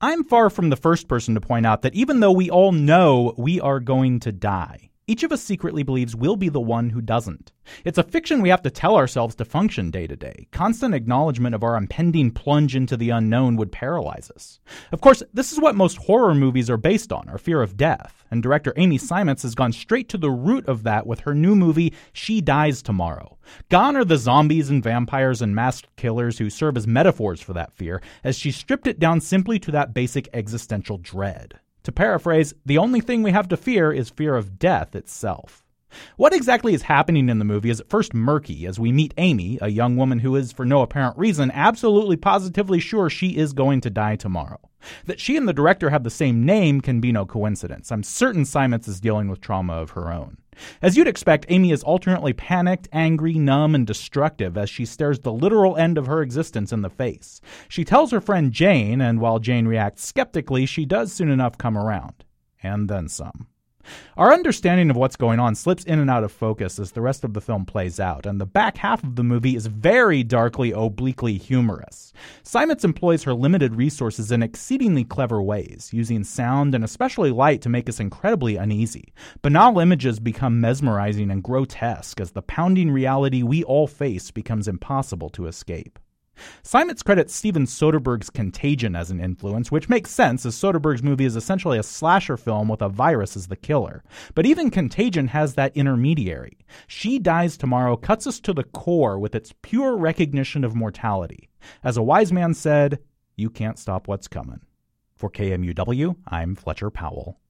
I'm far from the first person to point out that even though we all know we are going to die, each of us secretly believes we'll be the one who doesn't. It's a fiction we have to tell ourselves to function day to day. Constant acknowledgement of our impending plunge into the unknown would paralyze us. Of course, this is what most horror movies are based on, our fear of death. And director Amy Seimetz has gone straight to the root of that with her new movie, She Dies Tomorrow. Gone are the zombies and vampires and masked killers who serve as metaphors for that fear, as she stripped it down simply to that basic existential dread. To paraphrase, the only thing we have to fear is fear of death itself. What exactly is happening in the movie is at first murky as we meet Amy, a young woman who is, for no apparent reason, absolutely positively sure she is going to die tomorrow. That she and the director have the same name can be no coincidence. I'm certain Seimetz is dealing with trauma of her own. As you'd expect, Amy is alternately panicked, angry, numb, and destructive as she stares the literal end of her existence in the face. She tells her friend Jane, and while Jane reacts skeptically, she does soon enough come around. And then some. Our understanding of what's going on slips in and out of focus as the rest of the film plays out, and the back half of the movie is very darkly, obliquely humorous. Seimetz employs her limited resources in exceedingly clever ways, using sound and especially light to make us incredibly uneasy. Banal images become mesmerizing and grotesque as the pounding reality we all face becomes impossible to escape. Seimetz credits Steven Soderbergh's Contagion as an influence, which makes sense as Soderbergh's movie is essentially a slasher film with a virus as the killer. But even Contagion has that intermediary. She Dies Tomorrow cuts us to the core with its pure recognition of mortality. As a wise man said, you can't stop what's coming. For KMUW, I'm Fletcher Powell.